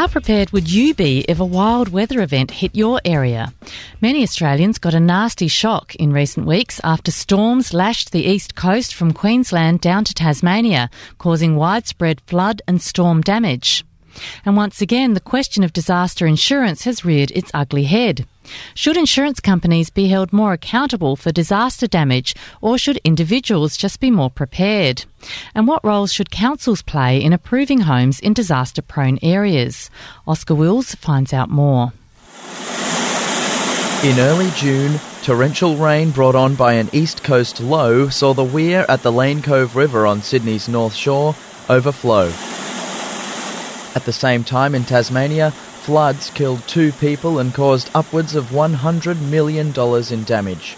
How prepared would you be if a wild weather event hit your area? Many Australians got a nasty shock in recent weeks after storms lashed the east coast from Queensland down to Tasmania, causing widespread flood and storm damage. And once again, the question of disaster insurance has reared its ugly head. Should insurance companies be held more accountable for disaster damage, or should individuals just be more prepared? And what roles should councils play in approving homes in disaster-prone areas? Oscar Wills finds out more. In early June, torrential rain brought on by an east coast low saw the weir at the Lane Cove River on Sydney's North Shore overflow. At the same time in Tasmania, floods killed 2 people and caused upwards of $100 million in damage.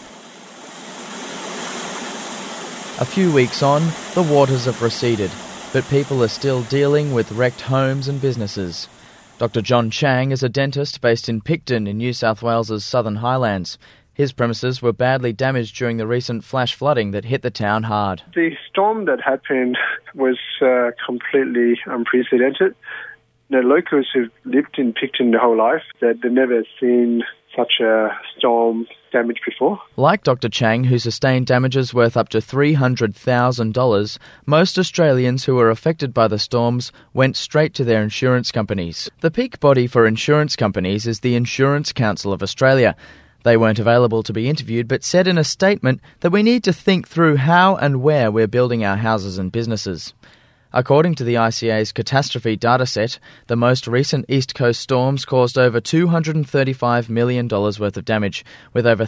A few weeks on, the waters have receded, but people are still dealing with wrecked homes and businesses. Dr. John Chang is a dentist based in Picton in New South Wales's Southern Highlands. His premises were badly damaged during the recent flash flooding that hit the town hard. The storm that happened was completely unprecedented. The locals who've lived in Picton their whole life, they've never seen such a storm damage before. Like Dr. Chang, who sustained damages worth up to $300,000, most Australians who were affected by the storms went straight to their insurance companies. The peak body for insurance companies is the Insurance Council of Australia. They weren't available to be interviewed, but said in a statement that we need to think through how and where we're building our houses and businesses. According to the ICA's catastrophe dataset, the most recent East Coast storms caused over $235 million worth of damage, with over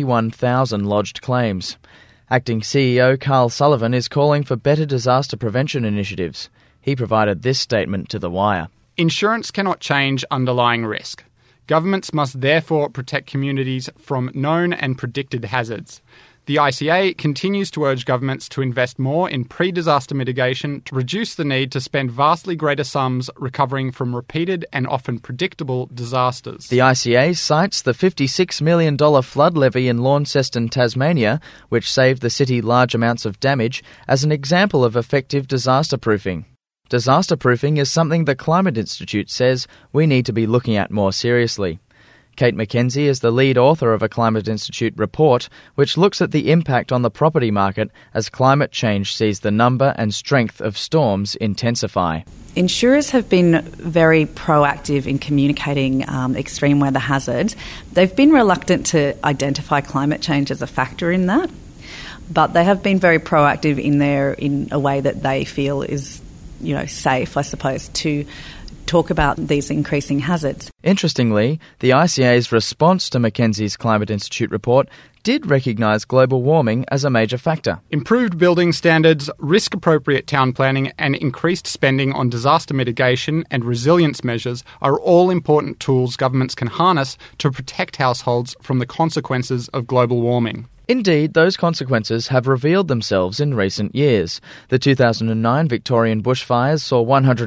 31,000 lodged claims. Acting CEO Carl Sullivan is calling for better disaster prevention initiatives. He provided this statement to The Wire. Insurance cannot change underlying risk. Governments must therefore protect communities from known and predicted hazards. The ICA continues to urge governments to invest more in pre-disaster mitigation to reduce the need to spend vastly greater sums recovering from repeated and often predictable disasters. The ICA cites the $56 million flood levy in Launceston, Tasmania, which saved the city large amounts of damage, as an example of effective disaster proofing. Disaster proofing is something the Climate Institute says we need to be looking at more seriously. Kate McKenzie is the lead author of a Climate Institute report which looks at the impact on the property market as climate change sees the number and strength of storms intensify. Insurers have been very proactive in communicating extreme weather hazards. They've been reluctant to identify climate change as a factor in that, but they have been very proactive in a way that they feel is, safe, I suppose, to talk about these increasing hazards. Interestingly, the ICA's response to Mackenzie's Climate Institute report did recognise global warming as a major factor. Improved building standards, risk-appropriate town planning and increased spending on disaster mitigation and resilience measures are all important tools governments can harness to protect households from the consequences of global warming. Indeed, those consequences have revealed themselves in recent years. The 2009 Victorian bushfires saw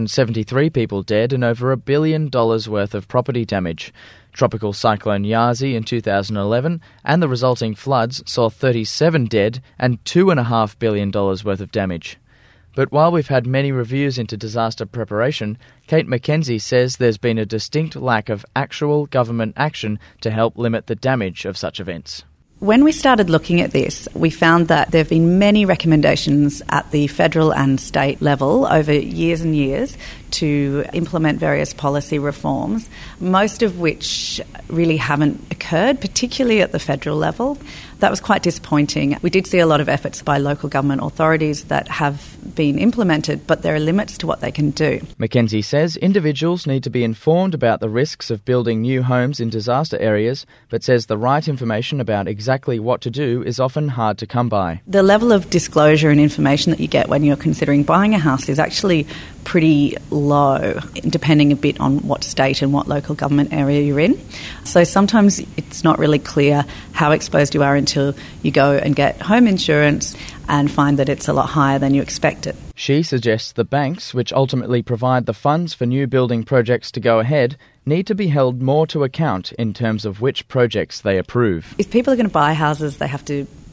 173 people dead and over $1 billion worth of property damage. Tropical cyclone Yazi in 2011 and the resulting floods saw 37 dead and $2.5 billion worth of damage. But while we've had many reviews into disaster preparation, Kate McKenzie says there's been a distinct lack of actual government action to help limit the damage of such events. When we started looking at this, we found that there have been many recommendations at the federal and state level over years and years to implement various policy reforms, most of which really haven't occurred, particularly at the federal level. That was quite disappointing. We did see a lot of efforts by local government authorities that have been implemented, but there are limits to what they can do. Mackenzie says individuals need to be informed about the risks of building new homes in disaster areas, but says the right information about exactly what to do is often hard to come by. The level of disclosure and information that you get when you're considering buying a house is actually pretty low, depending a bit on what state and what local government area you're in. So sometimes it's not really clear how exposed you are until you go and get home insurance and find that it's a lot higher than you expected. She suggests the banks, which ultimately provide the funds for new building projects to go ahead, need to be held more to account in terms of which projects they approve. If people are going to buy houses, they have to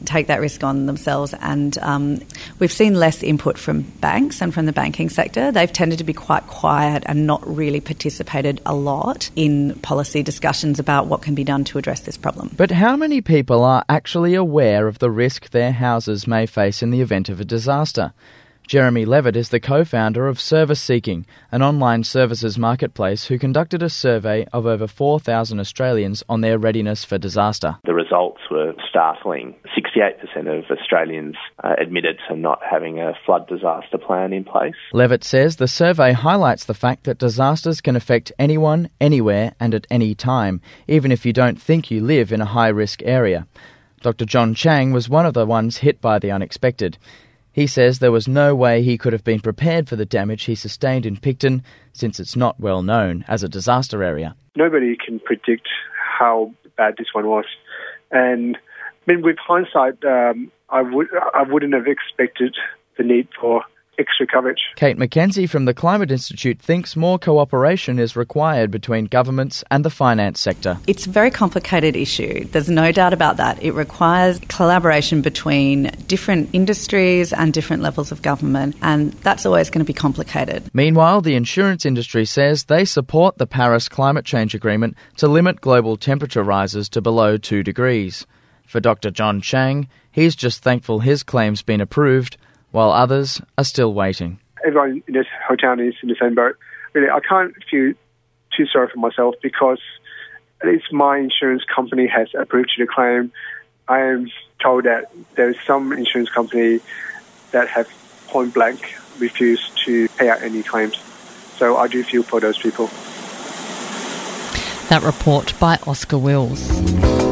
take that risk on themselves. And we've seen less input from banks and from the banking sector. They've tended to be quite quiet and not really participated a lot in policy discussions about what can be done to address this problem. But how many people are actually aware of the risk their houses may face in the event of a disaster? Jeremy Levitt is the co-founder of Service Seeking, an online services marketplace who conducted a survey of over 4,000 Australians on their readiness for disaster. The results were startling. 68% of Australians admitted to not having a flood disaster plan in place. Levitt says the survey highlights the fact that disasters can affect anyone, anywhere and at any time, even if you don't think you live in a high-risk area. Dr. John Chang was one of the ones hit by the unexpected. He says there was no way he could have been prepared for the damage he sustained in Picton, since it's not well known as a disaster area. Nobody can predict how bad this one was. And with hindsight, I wouldn't have expected the need for extra coverage. Kate McKenzie from the Climate Institute thinks more cooperation is required between governments and the finance sector. It's a very complicated issue. There's no doubt about that. It requires collaboration between different industries and different levels of government, and that's always going to be complicated. Meanwhile, the insurance industry says they support the Paris Climate Change Agreement to limit global temperature rises to below 2 degrees. For Dr. John Chang, he's just thankful his claim's been approved, while others are still waiting. Everyone in this whole town is in the same boat. Really, I can't feel too sorry for myself because at least my insurance company has approved the claim. I am told that there is some insurance company that have point blank refused to pay out any claims. So I do feel for those people. That report by Oscar Wills.